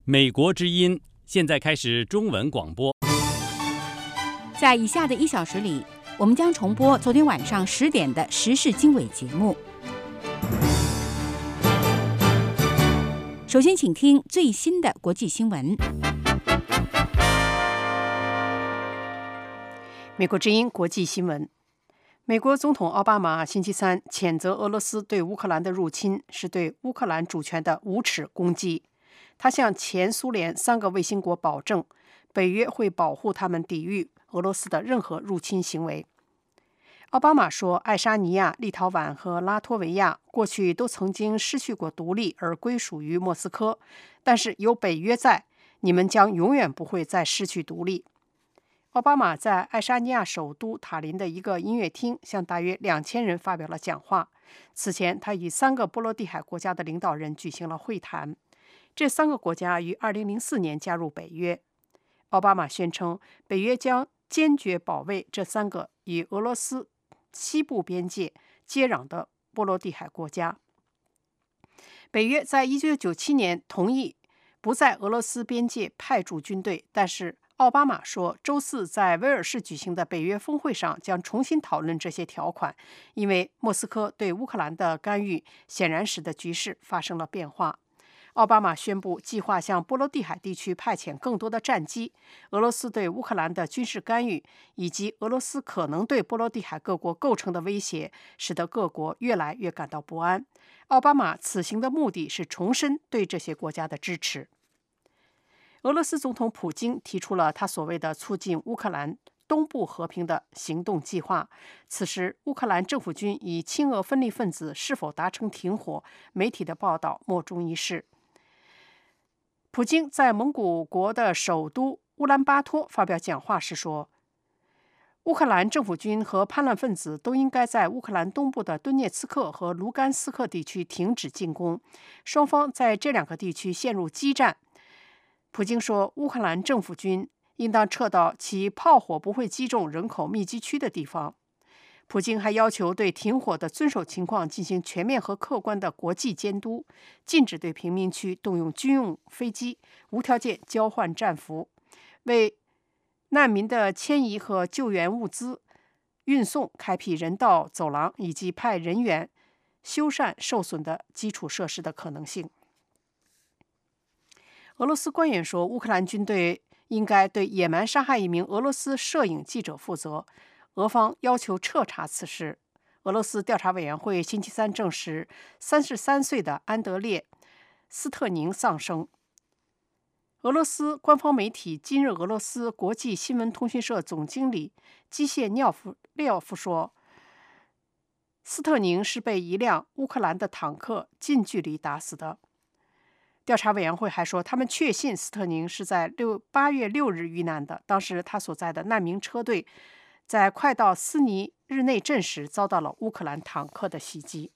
美国之音现在开始中文广播。 在以下的1小时里，我们将重播昨天晚上10点的时事经纬节目。首先，请听最新的国际新闻。 美国之音国际新闻。美国总统奥巴马星期三谴责俄罗斯对乌克兰的入侵是对乌克兰主权的无耻攻击。他向前苏联3个卫星国保证，北约会保护他们抵御俄罗斯的任何入侵行为。奥巴马说，爱沙尼亚、立陶宛和拉脱维亚过去都曾经失去过独立而归属于莫斯科，但是有北约在，你们将永远不会再失去独立。奥巴马在爱沙尼亚首都塔林的一个音乐厅向大约2000人发表了讲话。此前，他与3个波罗的海国家的领导人举行了会谈。这3个国家于2004年加入北约。奥巴马宣称，北约将坚决保卫这3个与俄罗斯西部边界接壤的波罗的海国家。北约在1997年同意不在俄罗斯边界派驻军队，但是奥巴马说，周4在威尔士举行的北约峰会上将重新讨论这些条款，因为莫斯科对乌克兰的干预显然使得局势发生了变化。奥巴马宣布计划向波罗的海地区派遣更多的战机。俄罗斯对乌克兰的军事干预以及俄罗斯可能对波罗的海各国构成的威胁，使得各国越来越感到不安。奥巴马此行的目的是重申对这些国家的支持。俄罗斯总统普京提出了他所谓的促进乌克兰东部和平的行动计划。此时，乌克兰政府军与亲俄分离分子是否达成停火，媒体的报道莫衷一是。普京在蒙古国的首都乌兰巴托发表讲话时说，乌克兰政府军和叛乱分子都应该在乌克兰东部的顿涅茨克和卢甘斯克地区停止进攻，双方在这2个地区陷入激战。普京说，乌克兰政府军应当撤到其炮火不会击中人口密集区的地方。普京还要求对停火的遵守情况进行全面和客观的国际监督，禁止对贫民区动用军用飞机，无条件交换战俘，为难民的迁移和救援物资运送开辟人道走廊，以及派人员修缮受损的基础设施的可能性。俄罗斯官员说，乌克兰军队应该对野蛮杀害一名俄罗斯摄影记者负责。俄方要求彻查此事。俄罗斯调查委员会星期三证实，33岁的安德烈·斯特宁丧生。俄罗斯官方媒体今日俄罗斯国际新闻通讯社总经理基谢廖夫说，斯特宁是被一辆乌克兰的坦克近距离打死的。调查委员会还说，他们确信斯特宁是在8月6日遇难的，当时他所在的难民车队在快到斯尼日内镇时遭到了乌克兰坦克的袭击。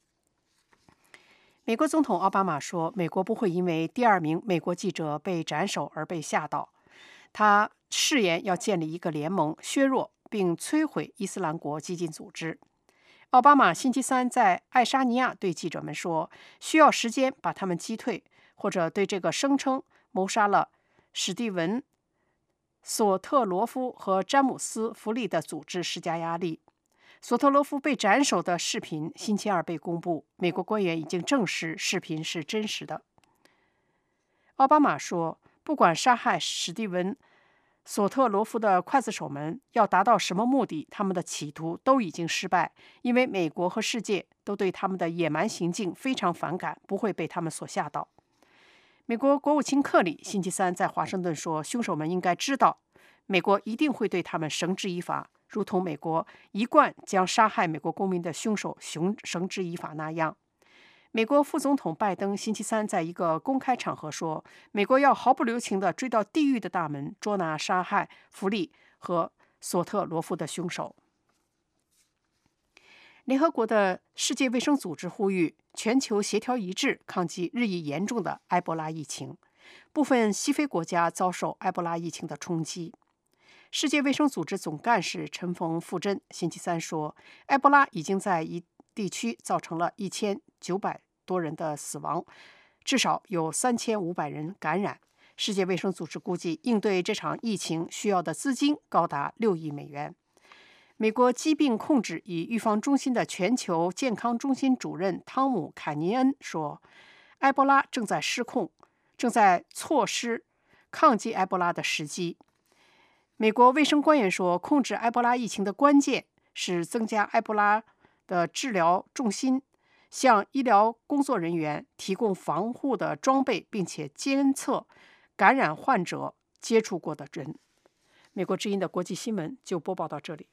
美国总统奥巴马说，美国不会因为第2名美国记者被斩首而被吓到。他誓言要建立一个联盟，削弱并摧毁伊斯兰国激进组织。奥巴马星期三在爱沙尼亚对记者们说，需要时间把他们击退，或者对这个声称谋杀了史蒂文·索特罗夫和詹姆斯·弗利的组织施加压力。索特罗夫被斩首的视频星期二被公布，美国官员已经证实视频是真实的。奥巴马说，不管杀害史蒂文·索特罗夫的刽子手们要达到什么目的，他们的企图都已经失败，因为美国和世界都对他们的野蛮行径非常反感，不会被他们所吓倒。美国国务卿克里星期三在华盛顿说，凶手们应该知道，美国一定会对他们绳之以法，如同美国一贯将杀害美国公民的凶手绳之以法那样。美国副总统拜登星期三在一个公开场合说，美国要毫不留情地追到地狱的大门，捉拿杀害弗利和索特罗夫的凶手。联合国的世界卫生组织呼吁全球协调一致，抗击日益严重的埃博拉疫情。部分西非国家遭受埃博拉疫情的冲击。世界卫生组织总干事陈冯富珍星期三说，埃博拉已经在一地区造成了1900多人的死亡， 至少有3500人感染。世界卫生组织估计，应对这场疫情需要的资金高达6亿美元。美国疾病控制与预防中心的全球健康中心主任汤姆·凯尼恩说，埃博拉正在失控，正在错失抗击埃博拉的时机。美国卫生官员说，控制埃博拉疫情的关键是增加埃博拉的治疗重心，向医疗工作人员提供防护的装备，并且监测感染患者接触过的人。美国之音的国际新闻就播报到这里。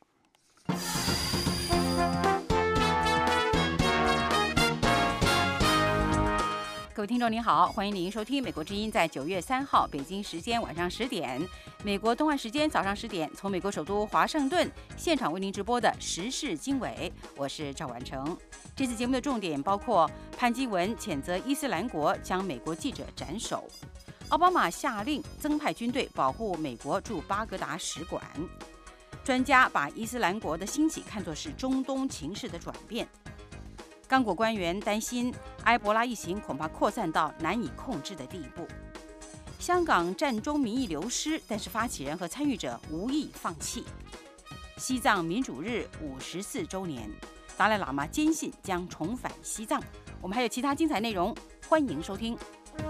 各位听众您好，欢迎您收听美国之音在9月3号北京时间晚上10点，美国东岸时间早上10点，从美国首都华盛顿现场为您直播的时事经纬，我是赵婉成。这次节目的重点包括潘基文谴责伊斯兰国将美国记者斩首，奥巴马下令增派军队保护美国驻巴格达使馆，专家把伊斯兰国的兴起看作是中东情势的转变。刚果官员担心埃博拉疫情恐怕扩散到难以控制的地步。香港战中民意流失，但是发起人和参与者无意放弃。西藏民主日54周年，达赖喇嘛坚信将重返西藏。我们还有其他精彩内容，欢迎收听。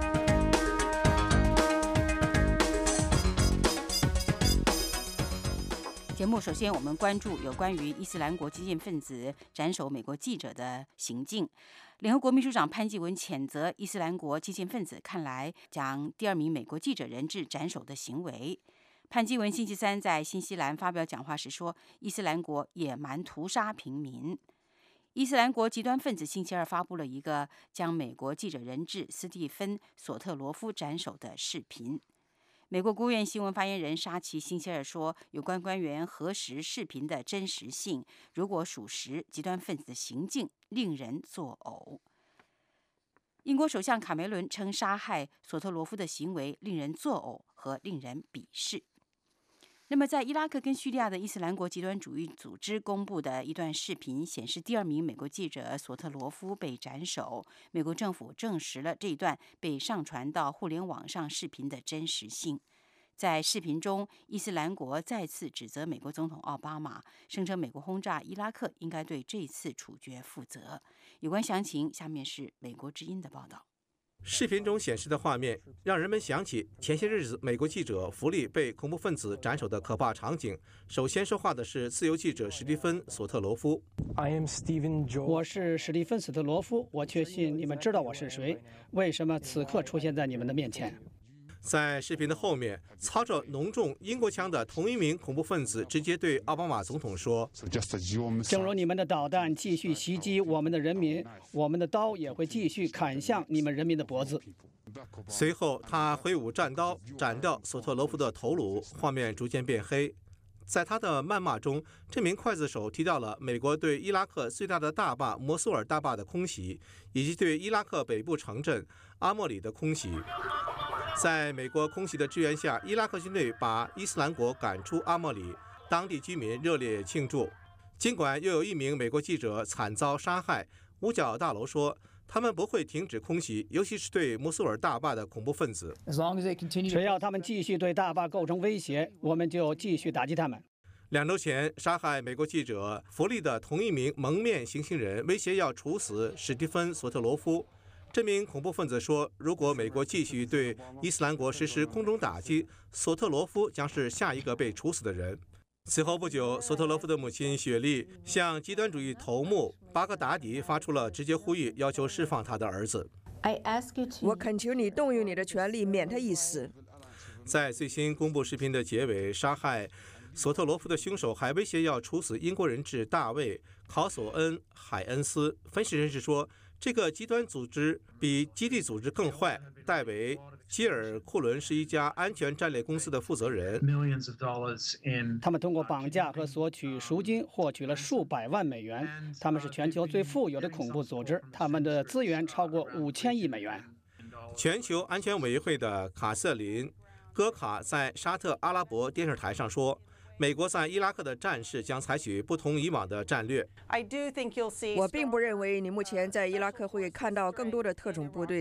节目首先我们关注有关于伊斯兰国激进分子斩首美国记者的行径。联合国秘书长潘基文谴责伊斯兰国激进分子看来将第2名美国记者人质斩首的行为。潘基文星期三在新西兰发表讲话时说，伊斯兰国野蛮屠杀平民。伊斯兰国极端分子星期二发布了一个将美国记者人质斯蒂芬·索特罗夫斩首的视频。美国国务院新闻发言人沙奇星期二说，有关官员核实视频的真实性，如果属实，极端分子的行径令人作呕。英国首相卡梅伦称杀害索特罗夫的行为令人作呕和令人鄙视。那么在伊拉克跟叙利亚的伊斯兰国极端主义组织公布的一段视频显示，第2名美国记者索特罗夫被斩首。美国政府证实了这一段被上传到互联网上视频的真实性。在视频中，伊斯兰国再次指责美国总统奥巴马，声称美国轰炸伊拉克应该对这次处决负责。有关详情，下面是美国之音的报道。 视频中显示的画面让人们想起前些日子美国记者弗利被恐怖分子斩首的可怕场景。首先说话的是自由记者史蒂芬·索特罗夫。 我是史蒂芬·索特罗夫，我确信你们知道我是谁，为什么此刻出现在你们的面前。 在视频的后面，操着浓重英国腔的同一名恐怖分子直接对奥巴马总统说：“ 正如你们的导弹继续袭击我们的人民，我们的刀也会继续砍向你们人民的脖子。” 随后，他挥舞战刀斩掉索特罗夫的头颅，画面逐渐变黑。在他的谩骂中，这名刽子手提到了美国对伊拉克最大的大坝摩苏尔大坝的空袭，以及对伊拉克北部城镇阿莫里的空袭。在美国空袭的支援下，伊拉克军队把伊斯兰国赶出阿莫里，当地居民热烈庆祝。尽管又有1名美国记者惨遭杀害，五角大楼说他们不会停止空袭，尤其是对摩苏尔大坝的恐怖分子。 只要他们继续对大坝构成威胁，我们就继续打击他们。 2周前，杀害美国记者弗利的同一名蒙面行刑人威胁要处死史蒂芬·索特罗夫。这名恐怖分子说，如果美国继续对伊斯兰国实施空中打击，索特罗夫将是下一个被处死的人。此后不久，索特罗夫的母亲雪莉向极端主义头目巴格达迪发出了直接呼吁，要求释放他的儿子。 我恳求你动用你的权利，免他一死。 在最新公布视频的结尾，杀害索特罗夫的凶手还威胁要处死英国人质大卫·考索恩·海恩斯。分析人士说，这个极端组织比基地组织更坏。戴维·基尔库伦是一家安全战略公司的负责人。 他们通过绑架和索取赎金获取了数百万美元。他们是全球最富有的恐怖组织，他们的资源超过5000亿美元。 全球安全委员会的卡瑟琳·戈卡在沙特阿拉伯电视台上说，美国在伊拉克的战事将采取不同以往的战略。 我并不认为你目前在伊拉克会看到更多的特种部队，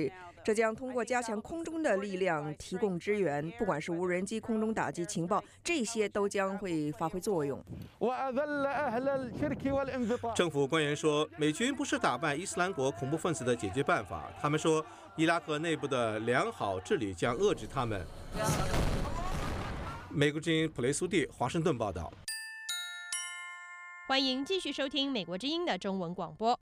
这将通过加强空中的力量提供支援，不管是无人机、空中打击、情报，这些都将会发挥作用。 政府官员说，美军不是打败伊斯兰国恐怖分子的解决办法。他们说，伊拉克内部的良好治理将遏制他们。美国之音普雷苏蒂华盛顿报道。 欢迎继续收听美国之音的中文广播。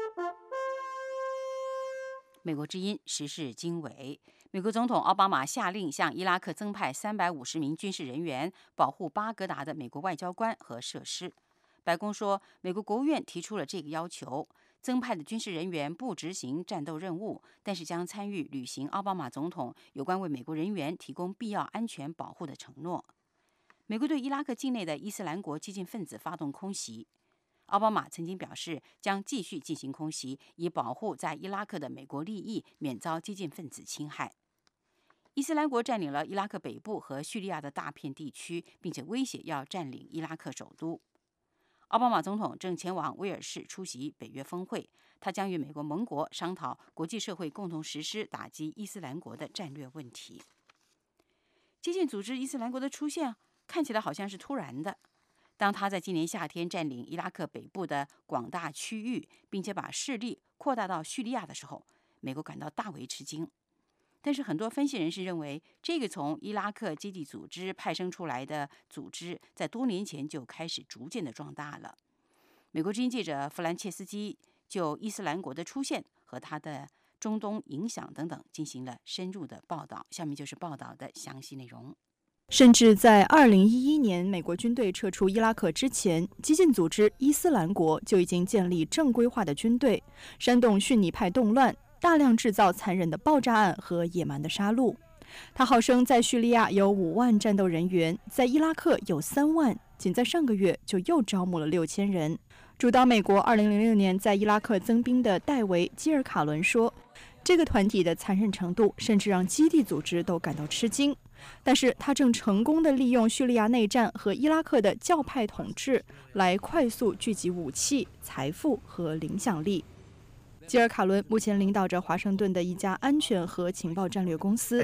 美国之音时事经纬，美国总统奥巴马下令向伊拉克增派350名军事人员，保护巴格达的美国外交官和设施。白宫说，美国国务院提出了这个要求，增派的军事人员不执行战斗任务，但是将参与履行奥巴马总统有关为美国人员提供必要安全保护的承诺。美国对伊拉克境内的伊斯兰国激进分子发动空袭。奥巴马曾经表示，将继续进行空袭，以保护在伊拉克的美国利益免遭激进分子侵害。伊斯兰国占领了伊拉克北部和叙利亚的大片地区，并且威胁要占领伊拉克首都。奥巴马总统正前往威尔士出席北约峰会，他将与美国盟国商讨国际社会共同实施打击伊斯兰国的战略问题。激进组织伊斯兰国的出现看起来好像是突然的。当他在今年夏天占领伊拉克北部的广大区域，并且把势力扩大到叙利亚的时候，美国感到大为吃惊。但是很多分析人士认为，这个从伊拉克基地组织派生出来的组织，在多年前就开始逐渐的壮大了。美国之音记者弗兰切斯基就伊斯兰国的出现和他的中东影响等等进行了深入的报道，下面就是报道的详细内容。 甚至在2011年美国军队撤出伊拉克之前，激进组织伊斯兰国就已经建立正规化的军队，煽动逊尼派动乱，大量制造残忍的爆炸案和野蛮的杀戮。他号称在叙利亚有5万战斗人员，在伊拉克有3万，仅在上个月就又招募了6000人。主导美国2006年在伊拉克增兵的戴维·基尔卡伦说，这个团体的残忍程度甚至让基地组织都感到吃惊。但是他正成功地利用叙利亚内战和伊拉克的教派统治来快速聚集武器、财富和影响力。基尔卡伦目前领导着华盛顿的一家安全和情报战略公司。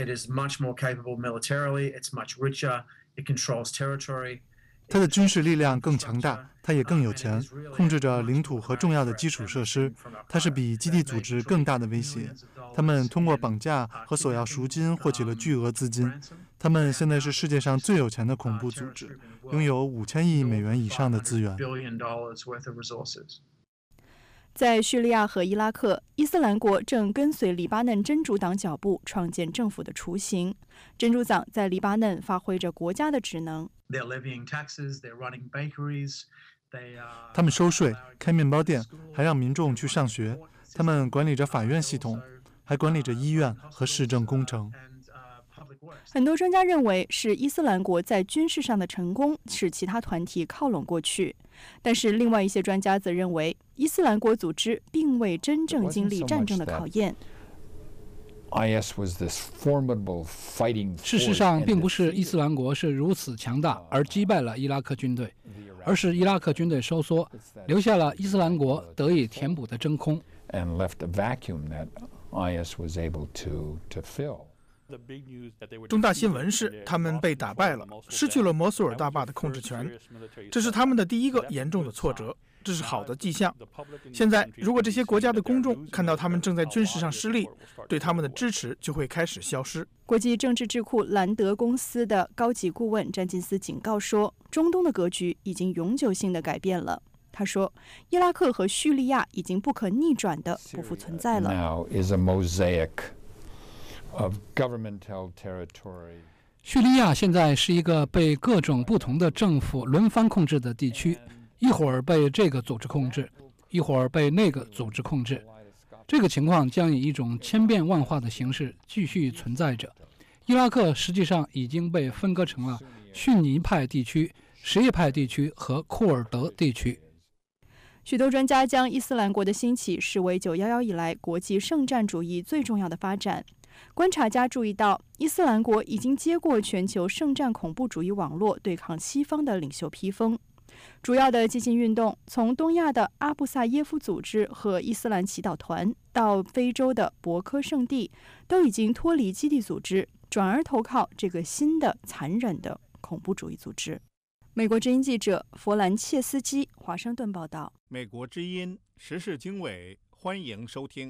他的军事力量更强大，他也更有钱，控制着领土和重要的基础设施。他是比基地组织更大的威胁。他们通过绑架和索要赎金获取了巨额资金。他们现在是世界上最有钱的恐怖组织，拥有5000亿美元以上的资源。 在叙利亚和伊拉克，伊斯兰国正跟随黎巴嫩真主党脚步创建政府的雏形。真主党在黎巴嫩发挥着国家的职能。 他们收税、开面包店，还让民众去上学。他们管理着法院系统，还管理着医院和市政工程。 很多专家认为，是伊斯兰国在军事上的成功使其他团体靠拢过去。但是另外一些专家则认为，伊斯兰国组织并未真正经历战争的考验。 事实上，并不是伊斯兰国是如此强大而击败了伊拉克军队，而是伊拉克军队收缩，留下了伊斯兰国得以填补的真空。 重大新闻是，他们被打败了，失去了摩苏尔大坝的控制权，这是他们的第一个严重的挫折，这是好的迹象。现在，如果这些国家的公众看到他们正在军事上失利，对他们的支持就会开始消失。 国际政治智库兰德公司的高级顾问詹金斯警告说，中东的格局已经永久性的改变了。他说，伊拉克和叙利亚已经不可逆转的不复存在了。 叙利亚现在是一个被各种不同的政府轮番控制的地区，一会儿被这个组织控制，一会儿被那个组织控制。这个情况将以一种千变万化的形式继续存在着。伊拉克实际上已经被分割成了逊尼派地区、什叶派地区和库尔德地区。 许多专家将伊斯兰国的兴起视为911以来国际圣战主义最重要的发展。观察家注意到，伊斯兰国已经接过全球圣战恐怖主义网络对抗西方的领袖披风。 主要的激进运动从东亚的阿布萨耶夫组织和伊斯兰祈祷团，到非洲的博科圣地，都已经脱离基地组织，转而投靠这个新的残忍的恐怖主义组织。美国之音记者弗兰切斯基华盛顿报道。 美国之音时事经纬，欢迎收听。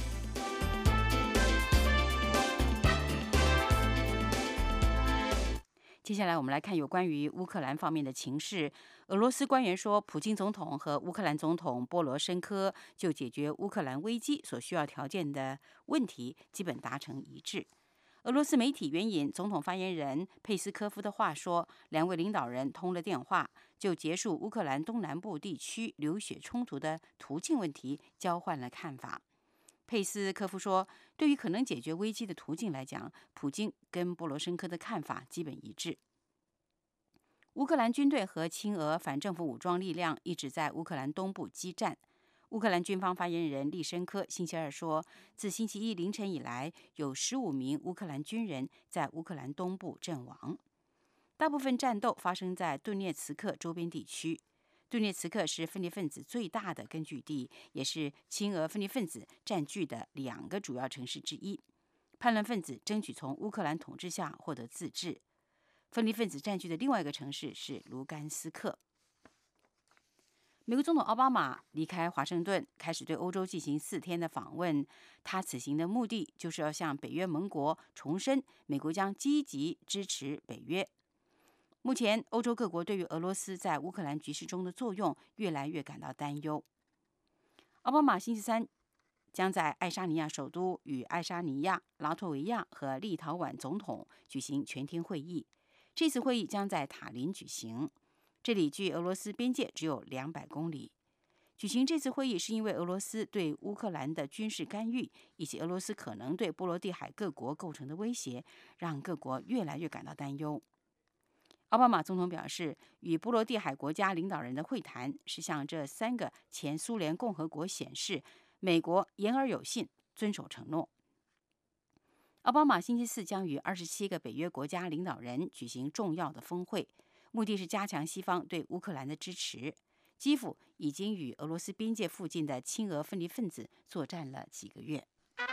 接下来我们来看有关于乌克兰方面的情势。俄罗斯官员说，普京总统和乌克兰总统波罗申科就解决乌克兰危机所需要条件的问题基本达成一致。俄罗斯媒体援引总统发言人佩斯科夫的话说，两位领导人通了电话，就结束乌克兰东南部地区流血冲突的途径问题交换了看法。佩斯科夫说，对于可能解决危机的途径来讲，普京跟波罗申科的看法基本一致。乌克兰军队和亲俄反政府武装力量一直在乌克兰东部激战。乌克兰军方发言人利申科星期二说，自星期一凌晨以来，有15名乌克兰军人在乌克兰东部阵亡。大部分战斗发生在顿涅茨克周边地区。顿涅茨克是分裂分子最大的根据地，也是亲俄分裂分子占据的2个主要城市之一。叛乱分子争取从乌克兰统治下获得自治。分裂分子占据的另外一个城市是卢甘斯克。美国总统奥巴马离开华盛顿，开始对欧洲进行4天的访问。他此行的目的就是要向北约盟国重申，美国将积极支持北约。目前，欧洲各国对于俄罗斯在乌克兰局势中的作用越来越感到担忧。奥巴马星期三将在爱沙尼亚首都与爱沙尼亚、拉脱维亚和立陶宛总统举行全天会议。这次会议将在塔林举行。这里距俄罗斯边界只有200公里。举行这次会议是因为俄罗斯对乌克兰的军事干预，以及俄罗斯可能对波罗的海各国构成的威胁，让各国越来越感到担忧。奥巴马总统表示，与波罗的海国家领导人的会谈是向这3个前苏联共和国显示，美国言而有信，遵守承诺。奥巴马星期四将与27个北约国家领导人举行重要的峰会，目的是加强西方对乌克兰的支持。基辅已经与俄罗斯边界附近的亲俄分离分子作战了几个月。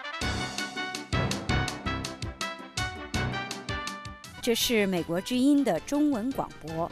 这是美国之音的中文广播。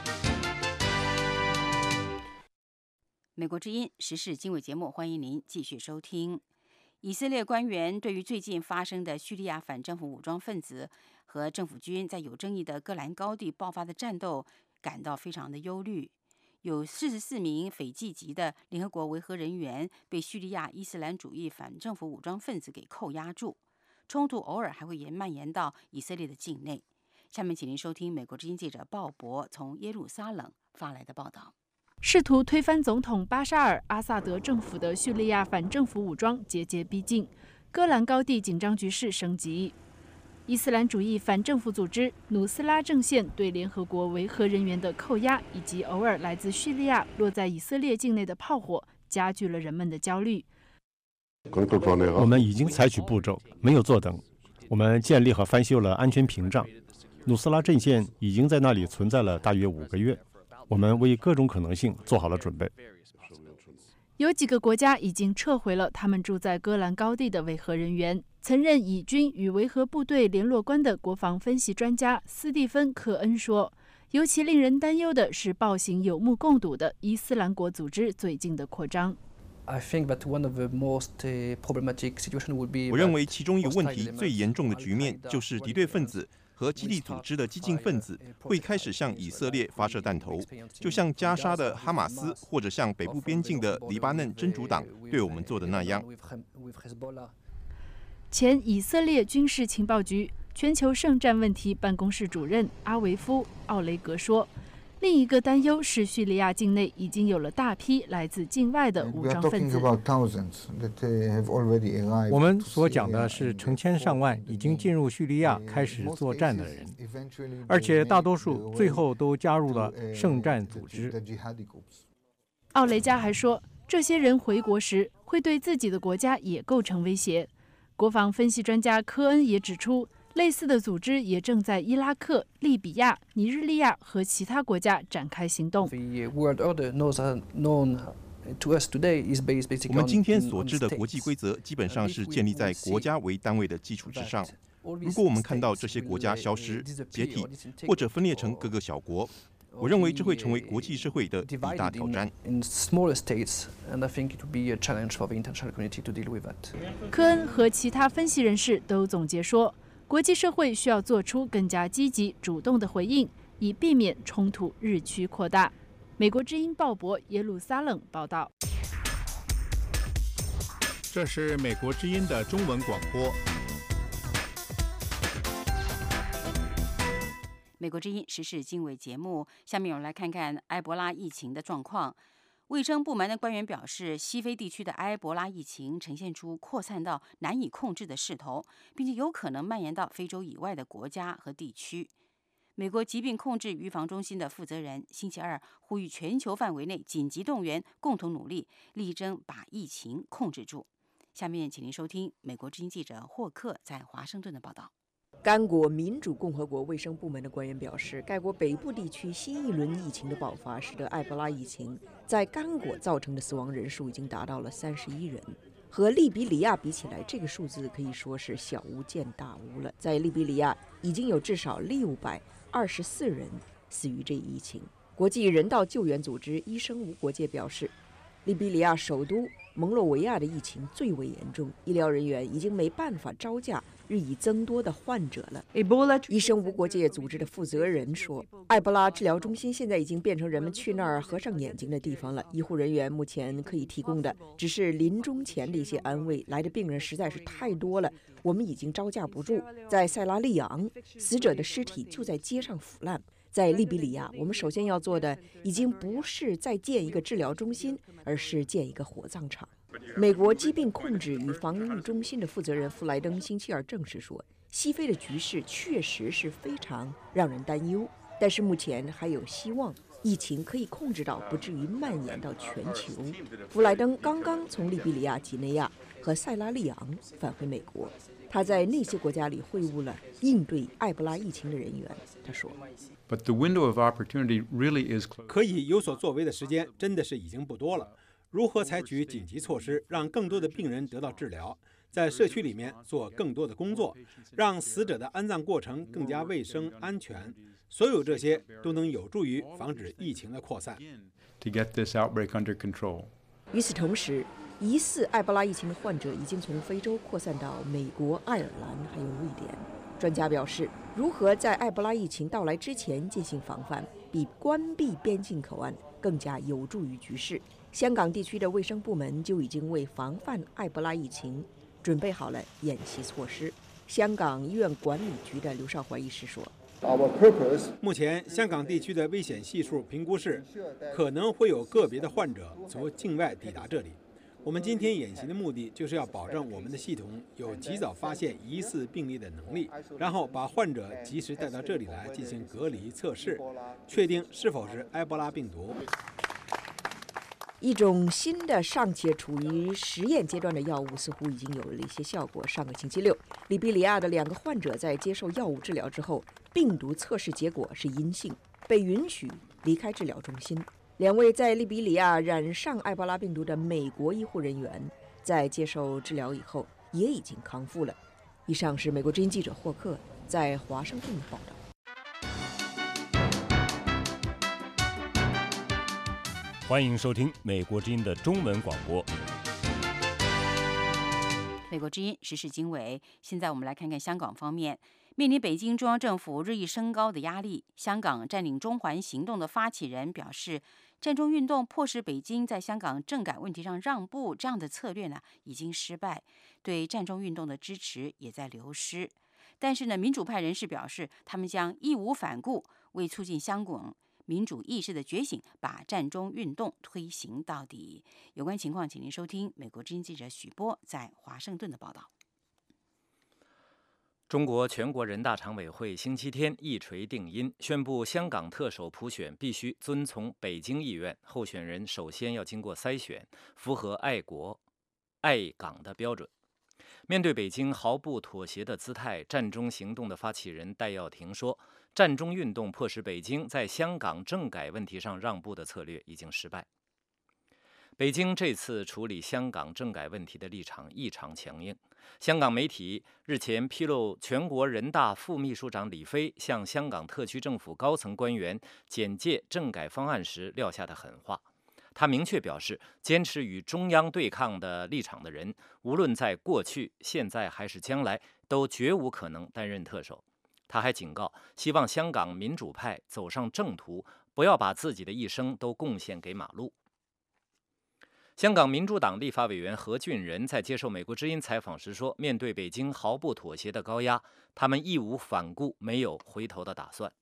美国之音时事经纬节目，欢迎您继续收听。以色列官员对于最近发生的叙利亚反政府武装分子和政府军在有争议的戈兰高地爆发的战斗感到非常的忧虑。有44名斐济籍的联合国维和人员被叙利亚伊斯兰主义反政府武装分子给扣押住，冲突偶尔还会蔓延到以色列的境内。下面请您收听美国之音记者鲍勃从耶路撒冷发来的报道。 试图推翻总统巴沙尔·阿萨德政府的叙利亚反政府武装节节逼近，戈兰高地紧张局势升级。伊斯兰主义反政府组织努斯拉阵线对联合国维和人员的扣押，以及偶尔来自叙利亚落在以色列境内的炮火，加剧了人们的焦虑。 我们已经采取步骤，没有坐等。我们建立和翻修了安全屏障。努斯拉阵线已经在那里存在了大约5个月。我们为各种可能性做好了准备。 有几个国家已经撤回了他们住在戈兰高地的维和人员。曾任以军与维和部队联络官的国防分析专家斯蒂芬·科恩说，尤其令人担忧的是暴行有目共睹的伊斯兰国组织最近的扩张。 我认为其中一个问题最严重的局面就是敌对分子和基地组织的激进分子会开始向以色列发射弹头，就像加沙的哈马斯或者像北部边境的黎巴嫩真主党对我们做的那样。 前以色列军事情报局全球圣战问题办公室主任阿维夫·奥雷格说，另一个担忧是叙利亚境内已经有了大批来自境外的武装分子。 我们所讲的是成千上万已经进入叙利亚开始作战的人，而且大多数最后都加入了圣战组织。 奥雷加还说，这些人回国时会对自己的国家也构成威胁。国防分析专家科恩也指出， 类似的组织也正在伊拉克、利比亚、尼日利亚和其他国家展开行动。 我们今天所知的国际规则基本上是建立在国家为单位的基础之上。如果我们看到这些国家消失、解体或者分裂成各个小国，我认为这会成为国际社会的一大挑战。 科恩和其他分析人士都总结说，国际社会需要做出更加积极、主动的回应，以避免冲突日趋扩大。美国之音鲍勃耶路撒冷报道。 这是美国之音的中文广播。 美国之音时事经纬节目，下面我们来看看埃博拉疫情的状况。卫生部门的官员表示，西非地区的埃博拉疫情呈现出扩散到难以控制的势头，并且有可能蔓延到非洲以外的国家和地区。美国疾病控制预防中心的负责人星期二呼吁全球范围内紧急动员，共同努力，力争把疫情控制住。下面请您收听美国之音记者霍克在华盛顿的报道。 刚果民主共和国卫生部门的官员表示，该国北部地区新一轮疫情的爆发，使得埃博拉疫情在刚果造成的死亡人数已经达到了31人。和利比里亚比起来，这个数字可以说是小巫见大巫了。在利比里亚，已经有至少624人死于这一疫情。国际人道救援组织医生无国界表示，利比里亚首都蒙洛维亚的疫情最为严重，医疗人员已经没办法招架日益增多的患者了。医生无国界组织的负责人说，埃博拉治疗中心现在已经变成人们去那儿合上眼睛的地方了。医护人员目前可以提供的只是临终前的一些安慰，来的病人实在是太多了，我们已经招架不住。在塞拉利昂，死者的尸体就在街上腐烂。在利比里亚，我们首先要做的已经不是再建一个治疗中心，而是建一个火葬场。美国疾病控制与防御中心的负责人弗莱登星期二证实说，西非的局势确实是非常让人担忧，但是目前还有希望，疫情可以控制到不至于蔓延到全球。弗莱登刚刚从利比里亚、几内亚和塞拉利昂返回美国，他在那些国家里会晤了应对埃博拉疫情的人员。他说， 可以有所作为的时间真的是已经不多了。如何采取紧急措施，让更多的病人得到治疗，在社区里面做更多的工作，让死者的安葬过程更加卫生安全，所有这些都能有助于防止疫情的扩散。 与此同时，疑似埃博拉疫情的患者已经从非洲扩散到美国、爱尔兰还有瑞典。专家表示，如何在埃博拉疫情到来之前进行防范，比关闭边境口岸更加有助于局势。香港地区的卫生部门就已经为防范埃博拉疫情准备好了演习措施。香港医院管理局的刘少怀医师说， 目前香港地区的危险系数评估是，可能会有个别的患者从境外抵达这里。我们今天演习的目的就是要保证我们的系统有及早发现疑似病例的能力，然后把患者及时带到这里来进行隔离测试，确定是否是埃博拉病毒。 一种新的尚且处于实验阶段的药物似乎已经有了一些效果。上个星期六，利比里亚的2个患者在接受药物治疗之后，病毒测试结果是阴性，被允许离开治疗中心。2位在利比里亚染上埃博拉病毒的美国医护人员在接受治疗以后也已经康复了。以上是美国之音记者霍克在华盛顿的报道。 欢迎收听美国之音的中文广播。 美国之音时事经纬，现在我们来看看香港方面。面临北京中央政府日益升高的压力，香港占领中环行动的发起人表示，占中运动迫使北京在香港政改问题上让步，这样的策略呢已经失败，对占中运动的支持也在流失。但是呢，民主派人士表示，他们将义无反顾为促进香港民主意识的觉醒，把占中运动推行到底。有关情况，请您收听美国之音记者许波在华盛顿的报道。 中国全国人大常委会星期天一锤定音，宣布香港特首普选必须遵从北京意愿，候选人首先要经过筛选，符合爱国、爱港的标准。 面对北京毫不妥协的姿态，战中行动的发起人戴耀廷说，战中运动迫使北京在香港政改问题上让步的策略已经失败。北京这次处理香港政改问题的立场异常强硬。香港媒体日前披露，全国人大副秘书长李飞向香港特区政府高层官员简介政改方案时撂下的狠话。他明确表示，坚持与中央对抗的立场的人，无论在过去、现在还是将来，都绝无可能担任特首。他还警告，希望香港民主派走上正途，不要把自己的一生都贡献给马路。香港民主党立法委员何俊仁在接受美国之音采访时说，面对北京毫不妥协的高压，他们义无反顾，没有回头的打算。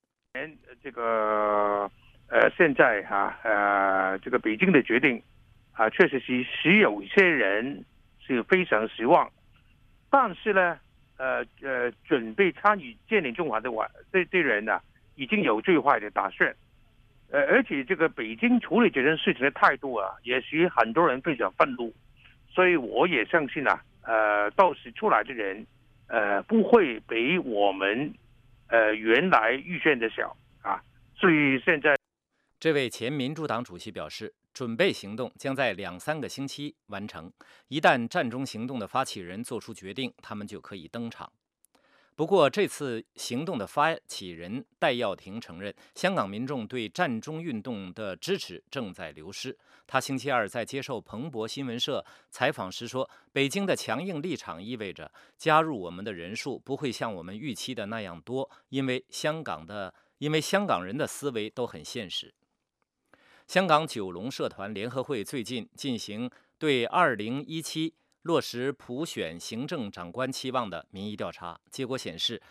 现在这个北京的决定确实是使有些人是非常失望，但是呢，准备参与建立中华的这人呢，已经有最坏的打算。而且这个北京处理这件事情的态度也使很多人非常愤怒，所以我也相信到时出来的人不会比我们原来预算的小所以现在这位前民主党主席表示，准备行动将在2-3个星期完成，一旦战中行动的发起人做出决定，他们就可以登场。不过，这次行动的发起人戴耀廷承认，香港民众对战中运动的支持正在流失。他星期二在接受彭博新闻社采访时说，北京的强硬立场意味着加入我们的人数不会像我们预期的那样多，因为香港人的思维都很现实。香港九龙社团联合会最近进行对2017落实普选行政长官期望的民意调查，结果显示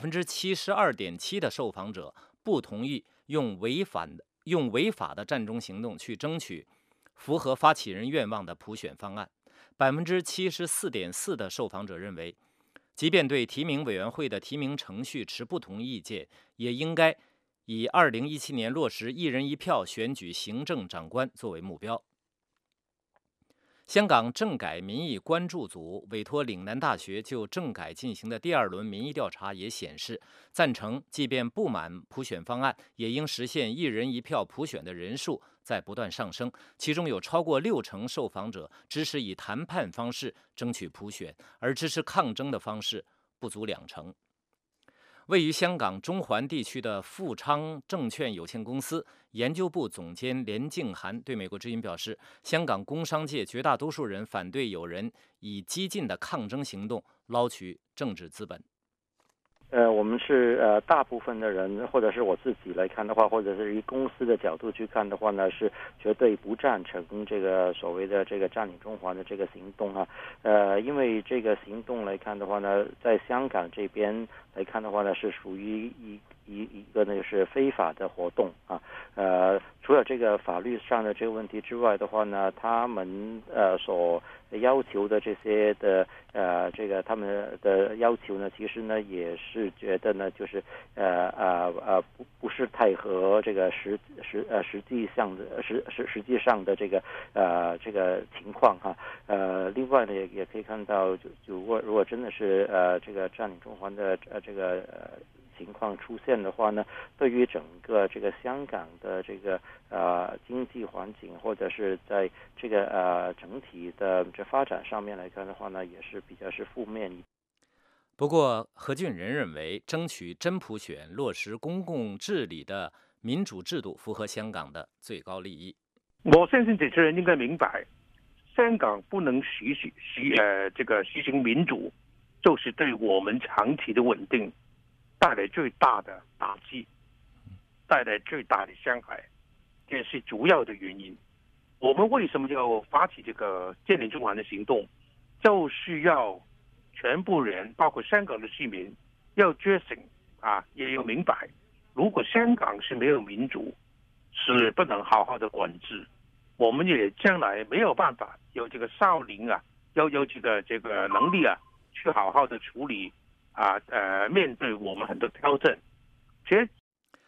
，72.7%的受访者不同意用违法的战中行动去争取符合发起人愿望的普选方案。74.4%的受访者认为，即便对提名委员会的提名程序持不同意见，也应该以2017年落实1人1票选举行政长官作为目标。香港政改民意关注组委托岭南大学就政改进行的第2轮民意调查也显示，赞成即便不满普选方案，也应实现1人1票普选的人数在不断上升，其中有超过60%受访者支持以谈判方式争取普选，而支持抗争的方式不足20%。位于香港中环地区的富昌证券有限公司研究部总监连静涵对美国之音表示，香港工商界绝大多数人反对有人以激进的抗争行动捞取政治资本。 我们是大部分的人，或者是我自己来看的话，或者是以公司的角度去看的话呢，是绝对不赞成这个所谓的这个占领中环的这个行动因为这个行动来看的话呢，在香港这边来看的话呢，是属于一个呢是非法的活动除了这个法律上的这个问题之外的话呢，他们所要求的这些的这个他们的要求呢，其实呢也是觉得呢就是不是太和这个实际上的这个情况另外呢也可以看到，如果真的是这个占领中环的这个情况出现的话呢，对于整个这个香港的这个经济环境，或者是在这个整体的这发展上面来看的话呢，也是比较是负面。 不过，何俊仁认为，争取真普选、落实公共治理的民主制度符合香港的最高利益。 我相信这些人应该明白，香港不能实行民主，就是对我们长期的稳定带来最大的打击，带来最大的伤害，这是主要的原因。我们为什么要发起这个建立中环的行动，就是要全部人，包括香港的市民，要觉醒也要明白，如果香港是没有民主，是不能好好的管治，我们也将来没有办法有这个少林有这个能力去好好的处理面对我们很多挑战。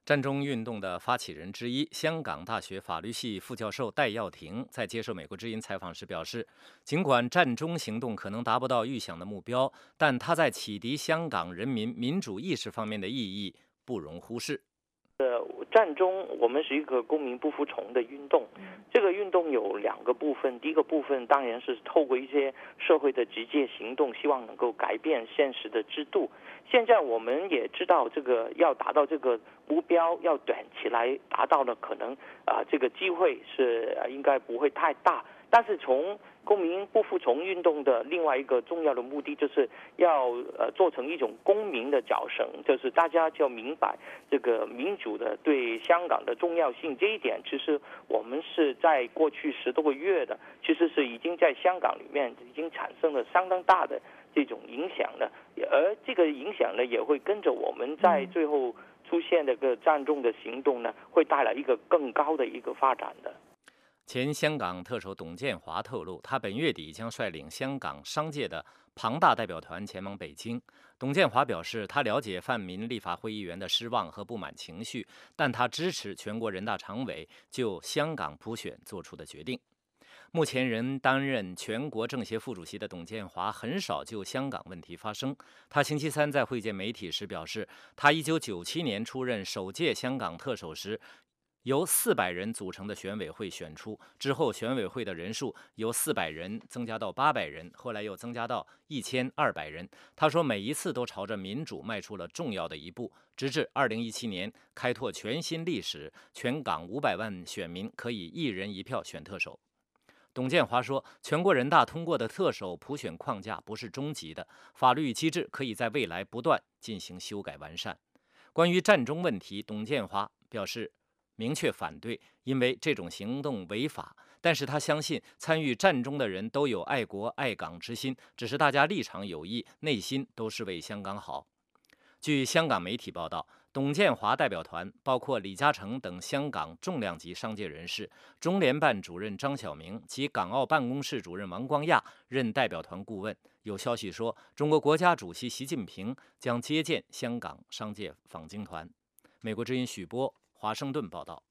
战中运动的发起人之一，香港大学法律系副教授戴耀廷在接受美国之音采访时表示，尽管战中行动可能达不到预想的目标，但它在启迪香港人民民主意识方面的意义不容忽视。 战中我们是一个公民不服从的运动，这个运动有2个部分，第一个部分当然是透过一些社会的直接行动，希望能够改变现实的制度。现在我们也知道，这个要达到这个目标，要短期来达到的，可能这个机会是应该不会太大。但是从公民不服从运动的另外一个重要的目的，就是要做成一种公民的脚绳，就是大家就要明白这个民主的对香港的重要性。这一点其实我们是在过去10多个月的，其实是已经在香港里面已经产生了相当大的这种影响的，而这个影响呢，也会跟着我们在最后出现这个战中的行动呢，会带来一个更高的一个发展的。 前香港特首董建华透露，他本月底将率领香港商界的庞大代表团前往北京。董建华表示，他了解泛民立法会议员的失望和不满情绪，但他支持全国人大常委就香港普选做出的决定。目前仍担任全国政协副主席的董建华很少就香港问题发声。他星期三在会见媒体时表示，他1997年出任首届香港特首时，由400人组成的选委会选出，之后选委会的人数由400人增加到800人，后来又增加到1200人。他说，每一次都朝着民主迈出了重要的一步，直至2017年开拓全新历史，全港500万选民可以1人1票选特首。董建华说，全国人大通过的特首普选框架不是终极的，法律机制可以在未来不断进行修改完善。关于战中问题，董建华表示明确反对，因为这种行动违法。但是他相信参与战中的人都有爱国爱港之心，只是大家立场有异，内心都是为香港好。据香港媒体报道，董建华代表团包括李嘉诚等香港重量级商界人士，中联办主任张晓明及港澳办公室主任王光亚任代表团顾问。有消息说，中国国家主席习近平将接见香港商界访京团。美国之音许波华盛顿报道。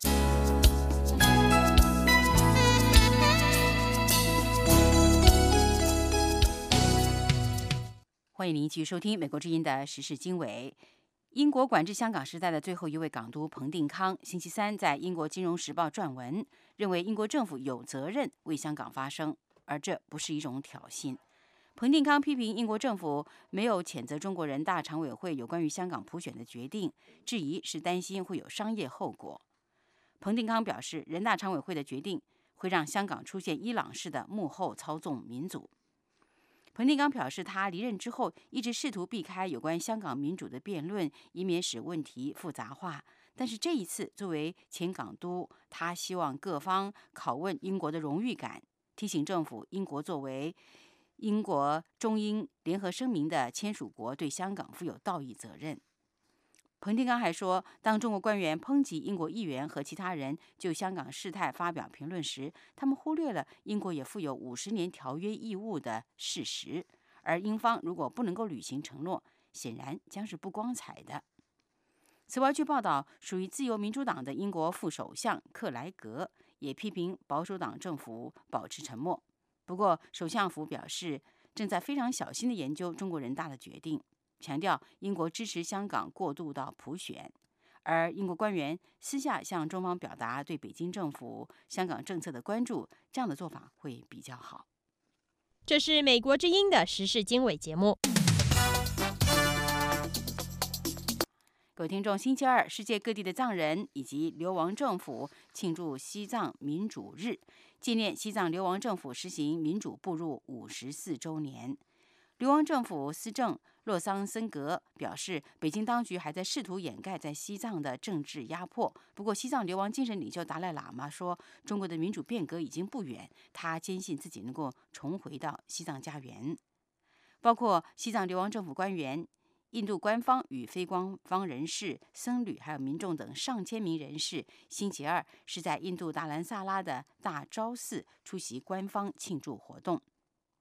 欢迎您继续收听美国之音的时事经纬。英国管制香港时代的最后一位港督彭定康，星期三在英国《金融时报》撰文，认为英国政府有责任为香港发声，而这不是一种挑衅。彭定康批评英国政府没有谴责中国人大常委会有关于香港普选的决定，质疑是担心会有商业后果。彭定康表示，人大常委会的决定会让香港出现伊朗式的幕后操纵民主。彭定康表示，他离任之后一直试图避开有关香港民主的辩论，以免使问题复杂化。但是这一次，作为前港督，他希望各方拷问英国的荣誉感，提醒政府，英国作为英国中英联合声明的签署国，对香港负有道义责任。彭定康还说，当中国官员抨击英国议员和其他人就香港事态发表评论时，他们忽略了英国也负有50年条约义务的事实，而英方如果不能够履行承诺，显然将是不光彩的。此外，据报道，属于自由民主党的英国副首相克莱格也批评保守党政府保持沉默。不过，首相府表示正在非常小心地研究中国人大的决定，强调英国支持香港过渡到普选，而英国官员私下向中方表达对北京政府香港政策的关注，这样的做法会比较好。 这是美国之音的时事经纬节目。 各位听众，星期二，世界各地的藏人以及流亡政府庆祝西藏民主日，纪念西藏流亡政府实行民主步入54周年。流亡政府司政洛桑森格表示，北京当局还在试图掩盖在西藏的政治压迫。不过，西藏流亡精神领袖达赖喇嘛说，中国的民主变革已经不远，他坚信自己能够重回到西藏家园。包括西藏流亡政府官员、印度官方与非官方人士、僧侣还有民众等上千名人士，星期二是在印度达兰萨拉的大昭寺出席官方庆祝活动。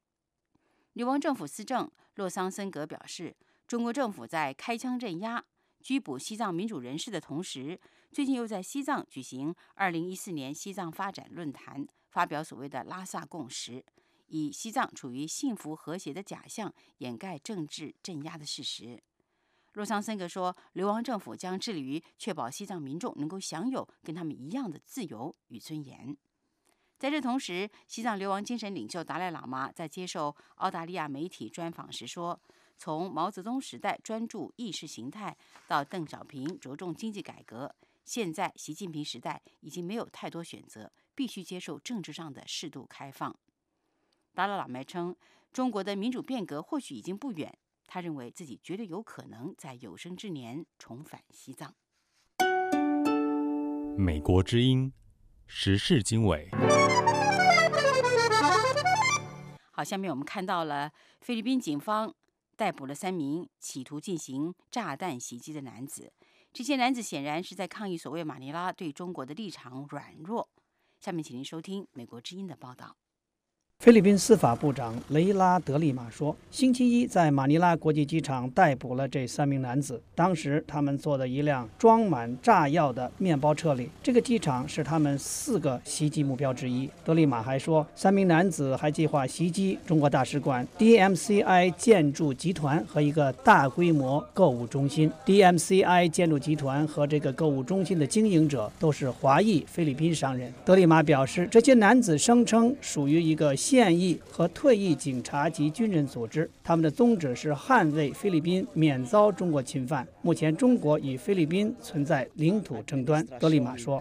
流亡政府司政洛桑森格表示，中国政府在开枪镇压， 拘捕西藏民主人士的同时，最近又在西藏举行2014年西藏发展论坛，发表所谓的拉萨共识，以西藏处于幸福和谐的假象掩盖政治镇压的事实。洛桑森格说，流亡政府将致力于确保西藏民众能够享有跟他们一样的自由与尊严。在这同时，西藏流亡精神领袖达赖喇嘛在接受澳大利亚媒体专访时说，从毛泽东时代专注意识形态到邓小平着重经济改革，现在习近平时代已经没有太多选择，必须接受政治上的适度开放。达赖喇嘛称，中国的民主变革或许已经不远，他认为自己绝对有可能在有生之年重返西藏。 美国之音时事经纬。 好，下面我们看到了菲律宾警方逮捕了3名企图进行炸弹袭击的男子。这些男子显然是在抗议所谓马尼拉对中国的立场软弱。下面请您收听美国之音的报道。 菲律宾司法部长雷拉德利马说，星期一在马尼拉国际机场逮捕了这3名男子，当时他们坐的一辆装满炸药的面包车里。这个机场是他们4个袭击目标之一。德利马还说，3名男子还计划袭击中国大使馆、DMCI 建筑集团和一个大规模购物中心。DMCI 建筑集团和这个购物中心的经营者都是华裔菲律宾商人。德利马表示，这些男子声称属于一个现役和退役警察及军人组织，他们的宗旨是捍卫菲律宾免遭中国侵犯。目前，中国与菲律宾存在领土争端。德利马说，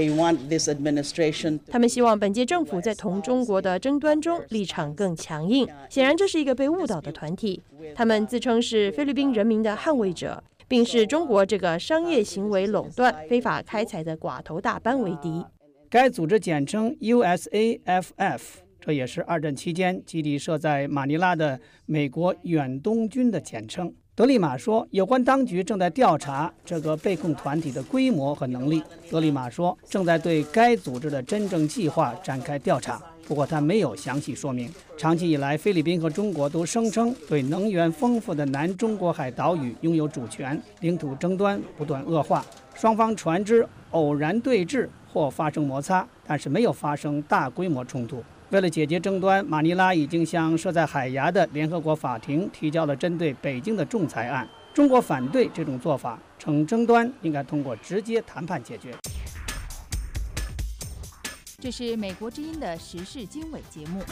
他们希望本届政府在同中国的争端中立场更强硬。显然，这是一个被误导的团体。他们自称是菲律宾人民的捍卫者，并视中国这个商业行为垄断、非法开采的寡头大班为敌。 该组织简称 USAFF。这也是二战期间基地设在马尼拉的美国远东军的简称。德利马说，有关当局正在调查这个被控团体的规模和能力。德利马说，正在对该组织的真正计划展开调查，不过他没有详细说明。长期以来，菲律宾和中国都声称对能源丰富的南中国海岛屿拥有主权，领土争端不断恶化，双方船只偶然对峙或发生摩擦，但是没有发生大规模冲突。为了解决争端，马尼拉已经向设在海牙的联合国法庭提交了针对北京的仲裁案。中国反对这种做法，称争端应该通过直接谈判解决。 这是美国之音的时事经纬节目。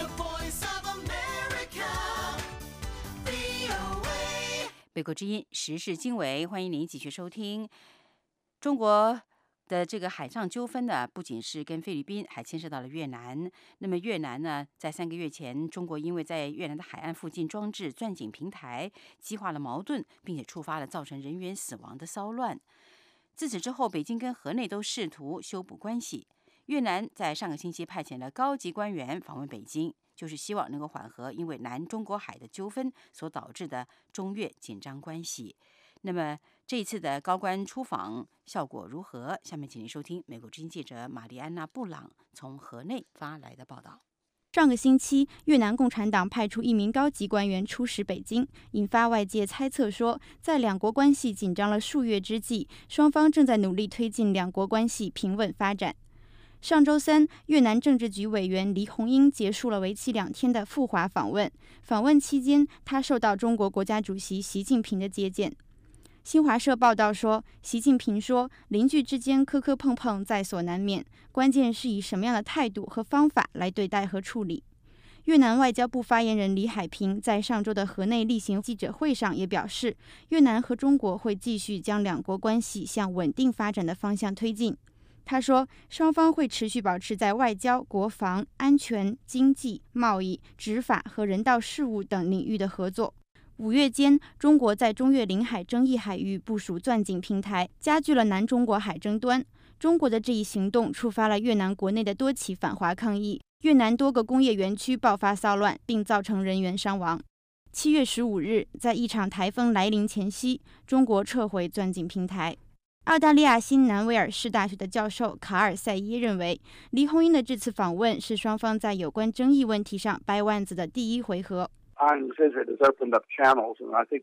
美国之音时事经纬，欢迎您继续收听。中国的这个海上纠纷呢，不仅是跟菲律宾，还牵涉到了越南。那么越南呢，在3个月前，中国因为在越南的海岸附近装置钻井平台，激化了矛盾，并且触发了造成人员死亡的骚乱。自此之后，北京跟河内都试图修补关系。越南在上个星期派遣了高级官员访问北京，就是希望能够缓和因为南中国海的纠纷所导致的中越紧张关系。那么这一次的高官出访效果如何？下面请您收听美国之音记者玛丽安娜·布朗从河内发来的报道。 上个星期，越南共产党派出1名高级官员出使北京，引发外界猜测说，在两国关系紧张了数月之际，双方正在努力推进两国关系平稳发展。上周三，越南政治局委员黎红英结束了为期2天的赴华访问。访问期间，他受到中国国家主席习近平的接见。新华社报道说，习近平说，邻居之间磕磕碰碰在所难免，关键是以什么样的态度和方法来对待和处理。越南外交部发言人李海平在上周的河内例行记者会上也表示，越南和中国会继续将两国关系向稳定发展的方向推进。他说，双方会持续保持在外交、国防、安全、经济、贸易、执法和人道事务等领域的合作。5月间，中国在中越领海争议海域部署钻井平台，加剧了南中国海争端。中国的这一行动触发了越南国内的多起反华抗议，越南多个工业园区爆发骚乱，并造成人员伤亡。7月15日，在一场台风来临前夕，中国撤回钻井平台。澳大利亚新南威尔士大学的教授卡尔塞耶认为，黎红英的这次访问是双方在有关争议问题上掰腕子的第一回合。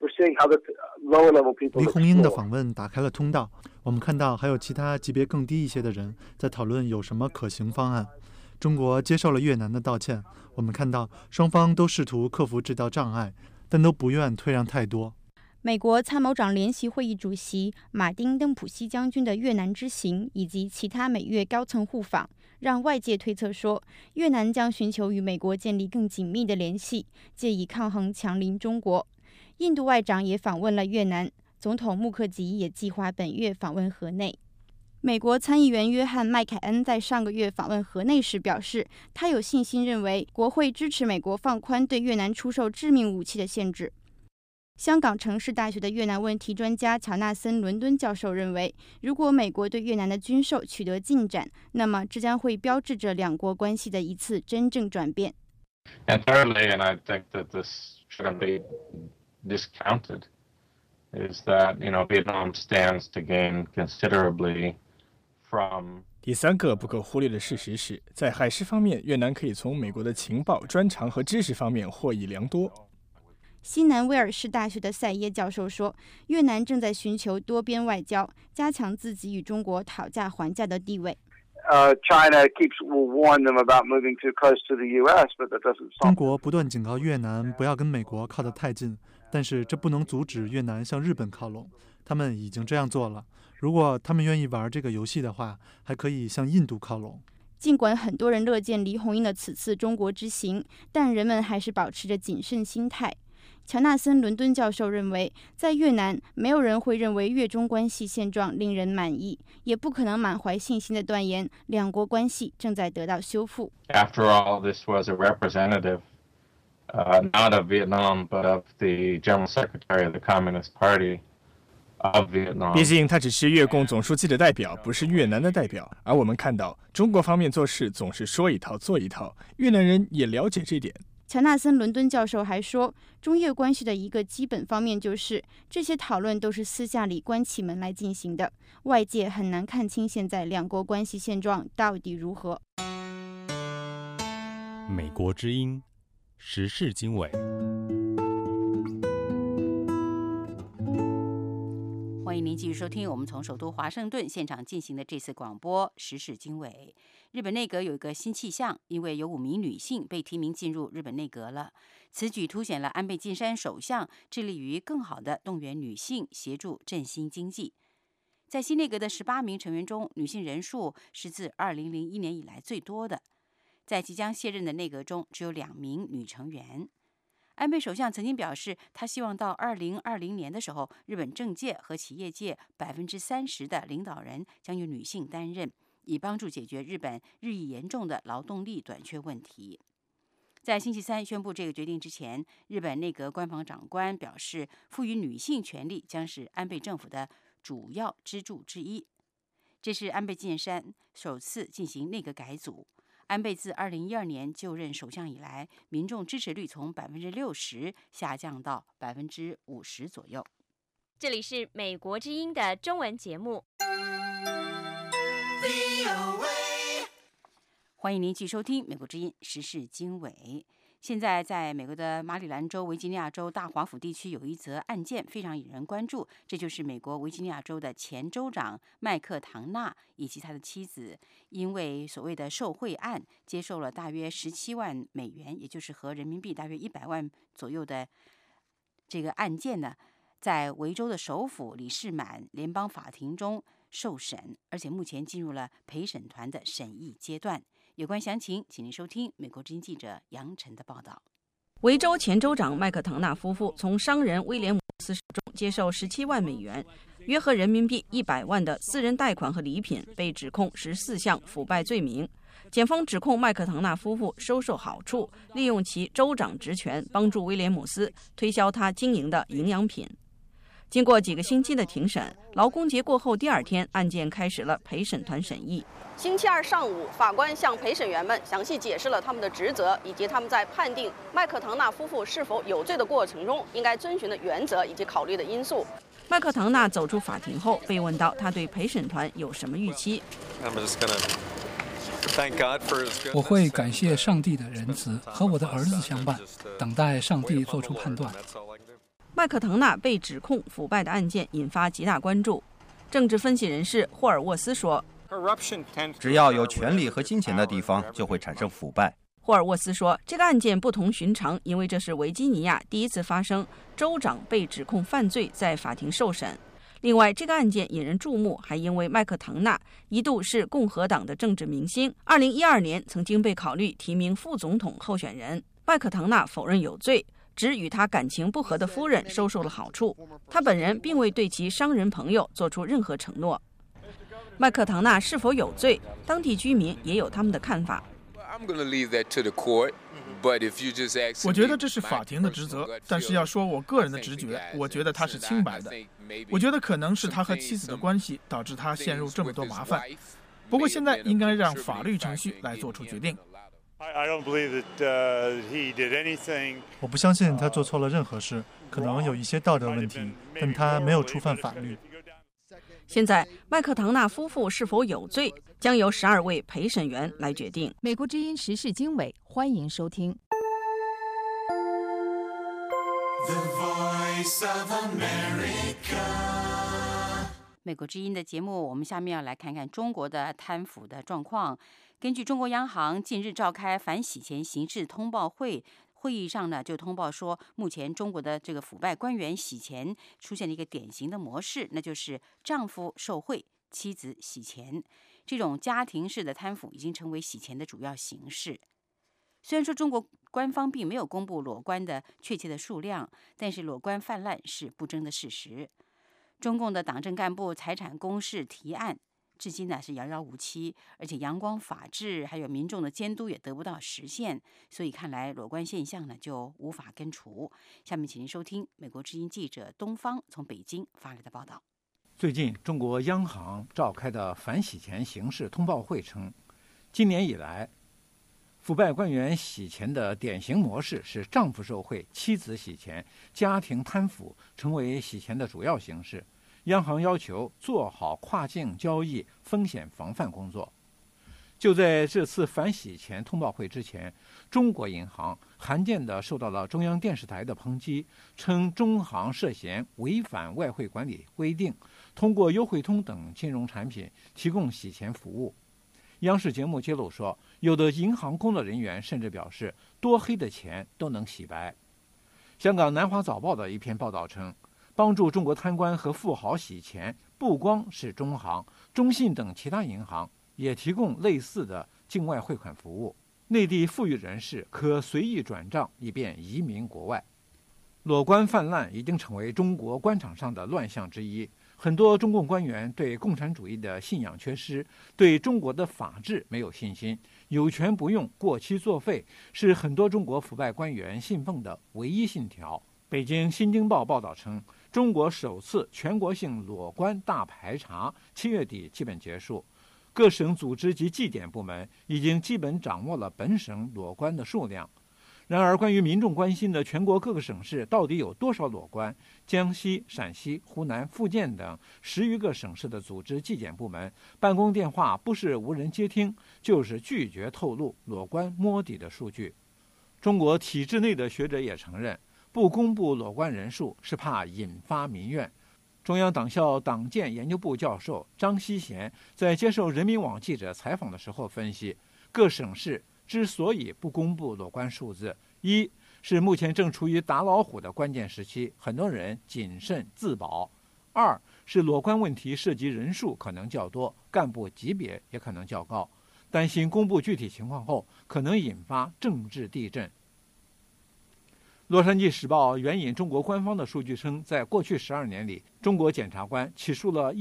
黎红英的访问打开了通道，我们看到还有其他级别更低一些的人在讨论有什么可行方案。中国接受了越南的道歉，我们看到双方都试图克服这道障碍，但都不愿退让太多。 美国参谋长联席会议主席马丁·登普西将军的越南之行以及其他美越高层互访，让外界推测说，越南将寻求与美国建立更紧密的联系，借以抗衡强邻中国。印度外长也访问了越南，总统穆克吉也计划本月访问河内。美国参议员约翰·麦凯恩在上个月访问河内时表示，他有信心认为国会支持美国放宽对越南出售致命武器的限制。香港城市大学的越南问题专家乔纳森·伦敦教授认为，如果美国对越南的军售取得进展，那么这将会标志着两国关系的一次真正转变。 And thirdly, and I think that this shouldn't be discounted, is that Vietnam stands to gain considerably from. 第三个不可忽略的事实是，在海事方面，越南可以从美国的情报、专长和知识方面获益良多。 西南威尔士大学的塞耶教授说，越南正在寻求多边外交，加强自己与中国讨价还价的地位。 中国不断警告越南不要跟美国靠得太近，但是这不能阻止越南向日本靠拢。他们已经这样做了，如果他们愿意玩这个游戏的话，还可以向印度靠拢。 尽管很多人乐见黎红英的此次中国之行，但人们还是保持着谨慎心态。乔纳森·伦敦教授认为，在越南，没有人会认为越中关系现状令人满意，也不可能满怀信心地断言两国关系正在得到修复。 After all, this was a representative, not of Vietnam, but of the General Secretary of the Communist Party of Vietnam. 毕竟他只是越共总书记的代表，不是越南的代表。而我们看到，中国方面做事总是说一套做一套，越南人也了解这点。 乔纳森·伦敦教授还说，中越关系的一个基本方面就是，这些讨论都是私下里关起门来进行的，外界很难看清现在两国关系现状到底如何。 美国之音，时事经纬。 欢迎您继续收听我们从首都华盛顿现场进行的这次广播时事经纬。日本内阁有一个新气象，因为有5名女性被提名进入日本内阁了。此举凸显了安倍晋三首相致力于更好地动员女性协助振兴经济。在新内阁的18名成员中，女性人数是自2001年以来最多的。在即将卸任的内阁中，只有2名女成员。安倍首相曾经表示，他希望到2020年的时候，日本政界和企业界30%的领导人将由女性担任，以帮助解决日本日益严重的劳动力短缺问题。在星期三宣布这个决定之前，日本内阁官房长官表示，赋予女性权利将是安倍政府的主要支柱之一。这是安倍晋三首次进行内阁改组。安倍自2012年就任首相以来，民众支持率从60%下降到50%左右。 这里是美国之音的中文节目。 欢迎您继续收听美国之音时事经纬。现在在美国的马里兰州、维吉尼亚州大华府地区有一则案件非常引人关注，这就是美国维吉尼亚州的前州长麦克唐纳以及他的妻子，因为所谓的受贿案，接受了大约17万美元，也就是合人民币大约100万左右的这个案件呢，在维州的首府里士满联邦法庭中受审，而且目前进入了陪审团的审议阶段。有关详情，请您收听美国之音记者杨晨的报道。 维州前州长麦克唐纳夫妇从商人威廉姆斯手中接受17万美元，约合人民币100万的私人贷款和礼品，被指控14项腐败罪名。检方指控麦克唐纳夫妇收受好处，利用其州长职权帮助威廉姆斯推销他经营的营养品。经过几个星期的庭审，劳工节过后第2天，案件开始了陪审团审议。 星期二上午，法官向陪审员们详细解释了他们的职责，以及他们在判定麦克唐纳夫妇是否有罪的过程中应该遵循的原则以及考虑的因素。麦克唐纳走出法庭后，被问到他对陪审团有什么预期。 我会感谢上帝的仁慈和我的儿子相伴，等待上帝做出判断。 麦克唐纳被指控腐败的案件引发极大关注。政治分析人士霍尔沃斯说， 只要有权力和金钱的地方，就会产生腐败。 霍尔沃斯说，这个案件不同寻常，因为这是维吉尼亚第一次发生州长被指控犯罪在法庭受审。另外，这个案件引人注目，还因为麦克唐纳一度是共和党的政治明星，2012年曾经被考虑提名副总统候选人。麦克唐纳否认有罪，只与他感情不和的夫人收受了好处，他本人并未对其商人朋友做出任何承诺。麦克唐纳是否有罪，当地居民也有他们的看法。 我觉得这是法庭的职责，但是要说我个人的直觉，我觉得他是清白的。我觉得可能是他和妻子的关系导致他陷入这么多麻烦。不过现在应该让法律程序来做出决定。 我不相信他做错了任何事，可能有一些道德问题，但他没有触犯法律。 现在，麦克唐纳夫妇是否有罪，将由12位陪审员来决定。 美国之音时事经纬，欢迎收听。 美国之音的节目，我们下面要来看看中国的贪腐的状况。根据中国央行近日召开反洗钱刑事通报会议上呢，就通报说，目前中国的这个腐败官员洗钱出现了一个典型的模式，那就是丈夫受贿，妻子洗钱。这种家庭式的贪腐已经成为洗钱的主要形式。虽然说中国官方并没有公布裸官的确切的数量，但是裸官泛滥是不争的事实。中共的党政干部财产公示提案至今呢是遥遥无期，而且阳光法治还有民众的监督也得不到实现，所以看来裸官现象呢就无法根除。下面请您收听美国之音记者东方从北京发来的报道。 最近中国央行召开的反洗钱刑事通报会称，今年以来腐败官员洗钱的典型模式是丈夫受贿，妻子洗钱，家庭贪腐成为洗钱的主要形式。央行要求做好跨境交易风险防范工作。就在这次反洗钱通报会之前，中国银行罕见地受到了中央电视台的抨击，称中行涉嫌违反外汇管理规定，通过优惠通等金融产品提供洗钱服务。央视节目揭露说，有的银行工作人员甚至表示，多黑的钱都能洗白。香港南华早报的一篇报道称，帮助中国贪官和富豪洗钱，不光是中行、中信等其他银行，也提供类似的境外汇款服务。内地富裕人士可随意转账，以便移民国外。裸官泛滥已经成为中国官场上的乱象之一。很多中共官员对共产主义的信仰缺失，对中国的法治没有信心，有权不用，过期作废，是很多中国腐败官员信奉的唯一信条。北京新京报报道称，中国首次全国性裸官大排查7月底基本结束，各省组织及纪检部门已经基本掌握了本省裸官的数量。然而，关于民众关心的全国各个省市到底有多少裸官，江西、陕西、湖南、福建等10余个省市的组织纪检部门办公电话不是无人接听，就是拒绝透露裸官摸底的数据。中国体制内的学者也承认，不公布裸官人数是怕引发民怨。中央党校党建研究部教授张希贤在接受人民网记者采访的时候分析，各省市之所以不公布裸官数字，一是目前正处于打老虎的关键时期，很多人谨慎自保；二是裸官问题涉及人数可能较多，干部级别也可能较高，担心公布具体情况后可能引发政治地震。洛杉矶时报援引中国官方的数据称，在过去12年里，中国检察官起诉了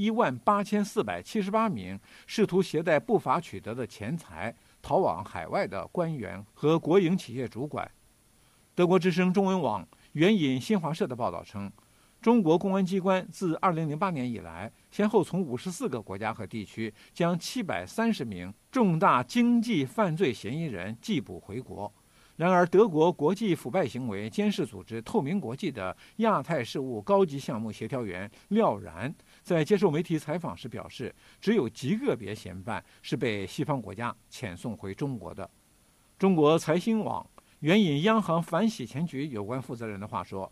18478名试图携带不法取得的钱财逃往海外的官员和国营企业主管。德国之声中文网援引新华社的报道称，中国公安机关自2008年以来，先后从54个国家和地区将730名重大经济犯罪嫌疑人缉捕回国。然而，德国国际腐败行为监视组织透明国际的亚太事务高级项目协调员廖然在接受媒体采访时表示，只有极个别嫌犯是被西方国家遣送回中国的。中国财新网援引央行反洗钱局有关负责人的话说，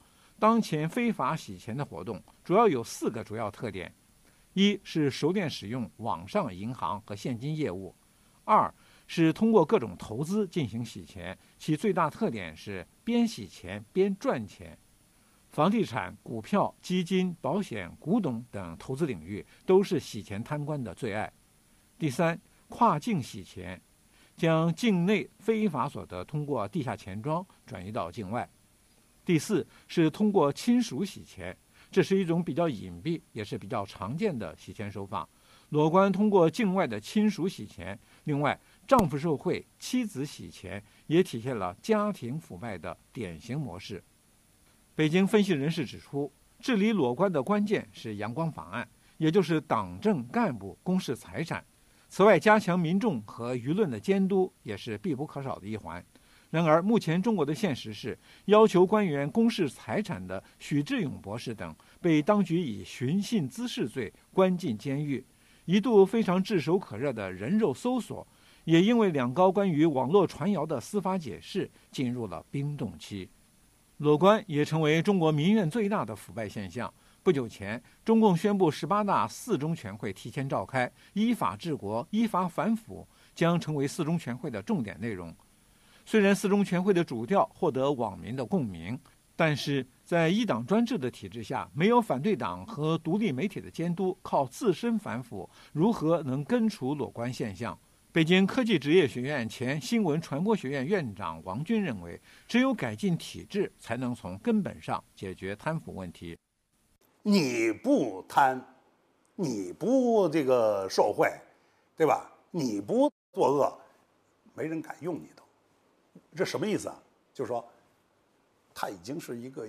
当前非法洗钱的活动主要有4个主要特点：一是熟练使用网上银行和现金业务；二是通过各种投资进行洗钱，其最大特点是边洗钱边赚钱。房地产、股票、基金、保险、古董等投资领域都是洗钱贪官的最爱。第三，跨境洗钱，将境内非法所得通过地下钱庄转移到境外。第四是通过亲属洗钱，这是一种比较隐蔽也是比较常见的洗钱手法。裸官通过境外的亲属洗钱，另外丈夫受贿、妻子洗钱，也体现了家庭腐败的典型模式。北京分析人士指出，治理裸官的关键是阳光法案，也就是党政干部公示财产。此外，加强民众和舆论的监督也是必不可少的一环。然而，目前中国的现实是，要求官员公示财产的许志勇博士等，被当局以寻衅滋事罪关进监狱。一度非常炙手可热的人肉搜索，也因为两高关于网络传谣的司法解释，进入了冰冻期。裸官也成为中国民怨最大的腐败现象。不久前，中共宣布18大4中全会提前召开，依法治国、依法反腐将成为4中全会的重点内容。虽然4中全会的主调获得网民的共鸣，但是在一党专制的体制下，没有反对党和独立媒体的监督，靠自身反腐，如何能根除裸官现象？北京科技职业学院前新闻传播学院院长王军认为，只有改进体制，才能从根本上解决贪腐问题。 你不贪，你不受贿，对吧？你不作恶，没人敢用你都。这什么意思啊？就是说，它已经是一个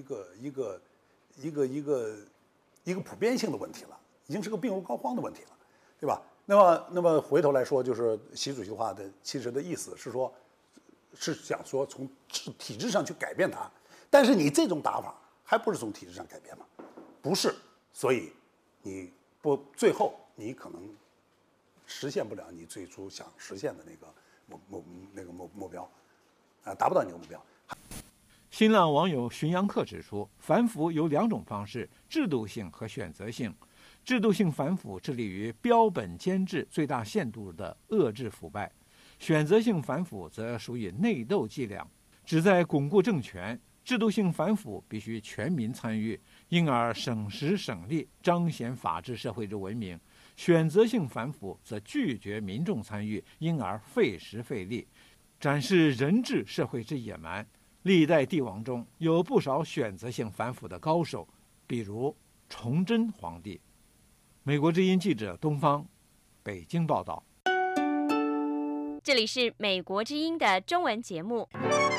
普遍性的问题了，已经是个病入膏肓的问题了，对吧？那么回头来说，就是习主席的话的其实的意思是说，是想说从体制上去改变它，但是你这种打法还不是从体制上改变吗？不是，所以你最后你可能实现不了你最初想实现的那个目标，达不到你的目标。 新浪网友荀阳克指出，反腐有2种方式：制度性和选择性。制度性反腐致力于标本兼治，最大限度地遏制腐败；选择性反腐则属于内斗伎俩，旨在巩固政权。制度性反腐必须全民参与，因而省时省力，彰显法治社会之文明；选择性反腐则拒绝民众参与，因而费时费力，展示人治社会之野蛮。历代帝王中有不少选择性反腐的高手，比如崇祯皇帝。美国之音记者东方，北京报道。 这里是美国之音的中文节目。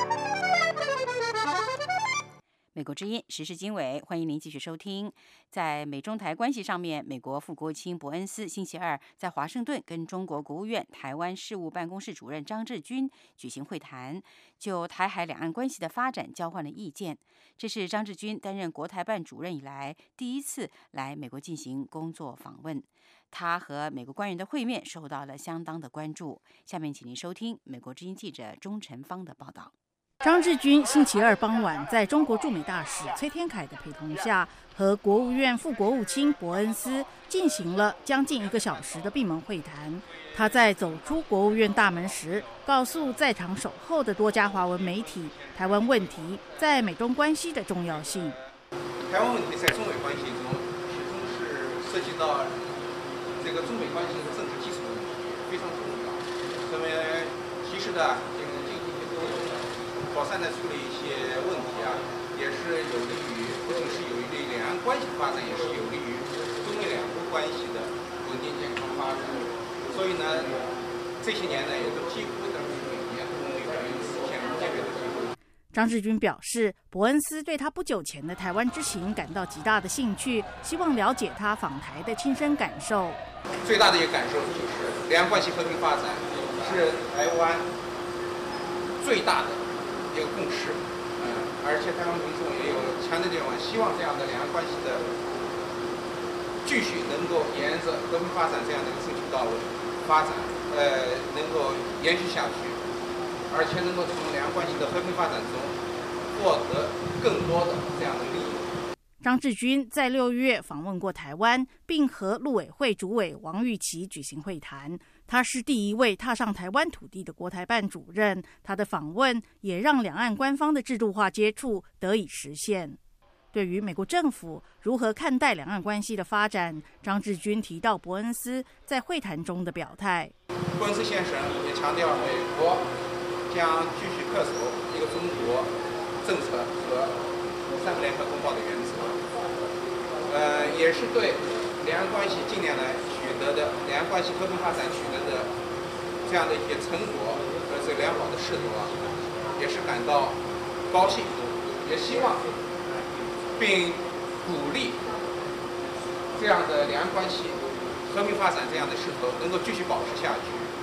美国之音时事经纬，欢迎您继续收听。在美中台关系上面，美国副国务卿伯恩斯星期二在华盛顿跟中国国务院台湾事务办公室主任张志军举行会谈，就台海两岸关系的发展交换了意见。这是张志军担任国台办主任以来第一次来美国进行工作访问。他和美国官员的会面受到了相当的关注。下面请您收听美国之音记者钟晨芳的报道。 张志军星期二傍晚在中国驻美大使崔天凯的陪同下，和国务院副国务卿伯恩斯进行了将近1个小时的闭门会谈。他在走出国务院大门时，告诉在场守候的多家华文媒体，台湾问题在美中关系的重要性。 台湾问题在中美关系中始终是涉及到这个中美关系的政治基础问题，非常重要。这么及时的进行沟通，妥善的处理一些问题啊，也是有利于，不仅是有利于两岸关系发展，也是有利于中美两国关系的稳定健康发展。所以呢，这些年呢，也都几乎的每年都能实现见面的机会。 张志军表示，伯恩斯对他不久前的台湾之行感到极大的兴趣，希望了解他访台的亲身感受。 最大的一个感受就是两岸关系和平发展是台湾最大的一个共识，而且台湾民众也有强烈的愿望，希望这样的两岸关系的继续能够沿着和平发展这样的一个正确道路发展，能够延续下去，而且能够从两岸关系的和平发展中获得更多的这样的利益。 张志军在6月访问过台湾，并和陆委会主委王玉琦举行会谈。他是第一位踏上台湾土地的国台办主任，他的访问也让两岸官方的制度化接触得以实现。对于美国政府如何看待两岸关系的发展，张志军提到伯恩斯在会谈中的表态。 伯恩斯先生也强调，美国将继续恪守一个中国政策和3个联合公报的原则。也是对两岸关系近年来取得的两岸关系和平发展取得的这样的一些成果和这良好的势头也是感到高兴，也希望并鼓励这样的两岸关系和平发展这样的势头能够继续保持下去。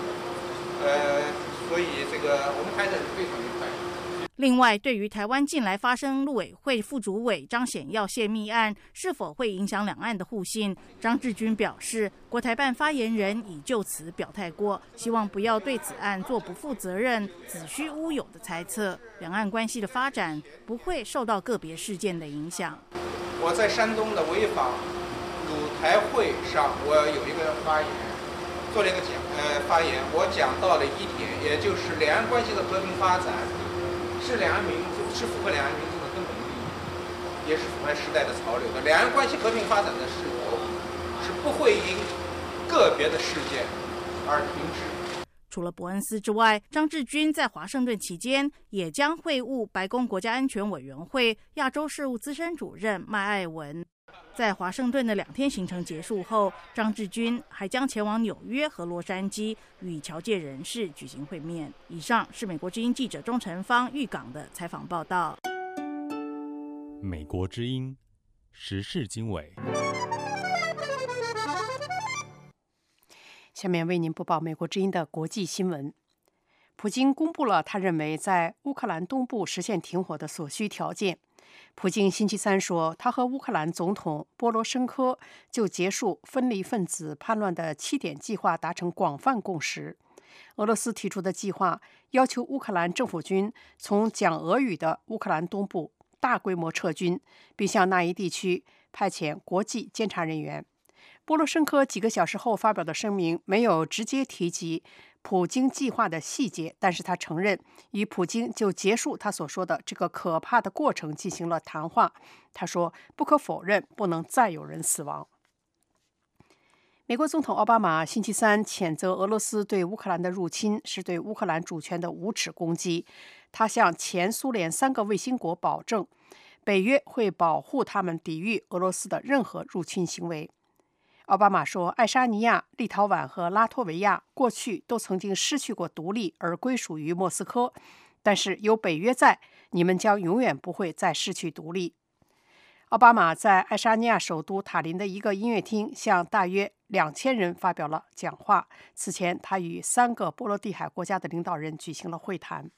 所以这个我们开展是非常愉快。 另外，对于台湾近来发生陆委会副主委张显耀泄密案是否会影响两岸的互信，张志军表示，国台办发言人已就此表态过，希望不要对此案做不负责任、子虚乌有的猜测。两岸关系的发展不会受到个别事件的影响。 我在山东的潍坊鲁台会上，我有一个发言，做了一个发言，我讲到了一点，也就是两岸关系的和平发展是两岸民族，是符合两岸民族的根本利益，也是符合时代的潮流的。两岸关系和平发展的势头是不会因个别的事件而停止。 除了伯恩斯之外，张志军在华盛顿期间也将会晤白宫国家安全委员会亚洲事务资深主任麦爱文。在华盛顿的2天行程结束后，张志军还将前往纽约和洛杉矶与侨界人士举行会面。以上是美国之音记者钟成芳预港的采访报道。 美国之音时事经纬， 下面为您播报美国之音的国际新闻。普京公布了他认为在乌克兰东部实现停火的所需条件。普京星期三说，他和乌克兰总统波罗申科就结束分离分子叛乱的7点计划达成广泛共识。俄罗斯提出的计划要求乌克兰政府军从讲俄语的乌克兰东部大规模撤军，并向那一地区派遣国际监察人员。波罗申科几个小时后发表的声明没有直接提及普京计划的细节，但是他承认与普京就结束他所说的这个可怕的过程进行了谈话。他说，不可否认，不能再有人死亡。美国总统奥巴马星期三谴责俄罗斯对乌克兰的入侵是对乌克兰主权的无耻攻击。他向前苏联3个卫星国保证，北约会保护他们抵御俄罗斯的任何入侵行为。奥巴马说，爱沙尼亚、立陶宛和拉脱维亚过去都曾经失去过独立而归属于莫斯科，但是有北约在，你们将永远不会再失去独立。奥巴马在爱沙尼亚首都塔林的一个音乐厅向大约2000人发表了讲话。此前，他与3个波罗的海国家的领导人举行了会谈。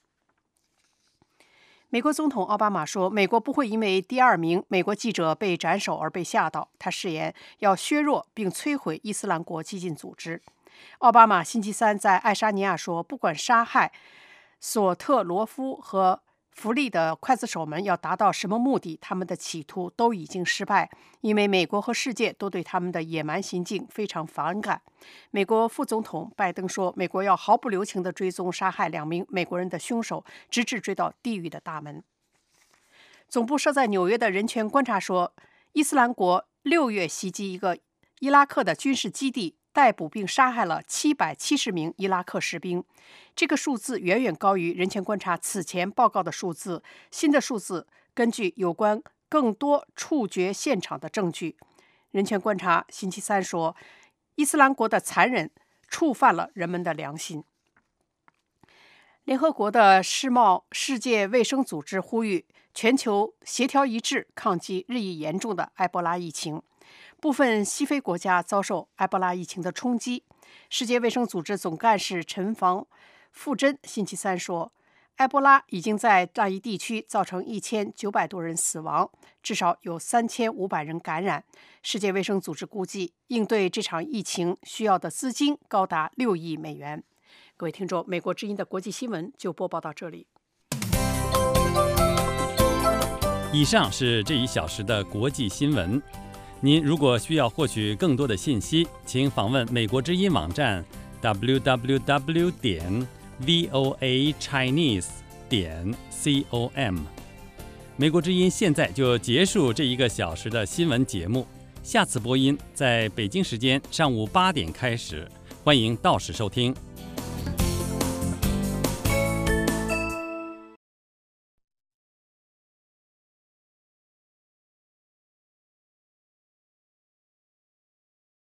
美国总统奥巴马说，美国不会因为第2名美国记者被斩首而被吓到。他誓言要削弱并摧毁伊斯兰国激进组织。奥巴马星期三在爱沙尼亚说，不管杀害索特罗夫和弗利的刽子手们要达到什么目的，他们的企图都已经失败，因为美国和世界都对他们的野蛮行径非常反感。美国副总统拜登说，美国要毫不留情地追踪杀害2名美国人的凶手，直至追到地狱的大门。总部设在纽约的人权观察说，伊斯兰国6月袭击一个伊拉克的军事基地，逮捕并杀害了770名伊拉克士兵。这个数字远远高于人权观察此前报告的数字。新的数字根据有关更多处决现场的证据。人权观察星期三说，伊斯兰国的残忍触犯了人们的良心。联合国的世界卫生组织呼吁全球协调一致，抗击日益严重的埃博拉疫情。部分西非国家遭受埃博拉疫情的冲击。世界卫生组织总干事陈防富珍星期三说，埃博拉已经在那一地区造成1900多人死亡，至少有3500人感染。世界卫生组织估计，应对这场疫情需要的资金高达6亿美元。各位听众，美国之音的国际新闻就播报到这里。 以上是这一小时的国际新闻。您如果需要获取更多的信息，请访问美国之音网站 www.voachinese.com。美国之音现在就结束这1个小时的新闻节目，下次播音在北京时间上午8点开始，欢迎到时收听。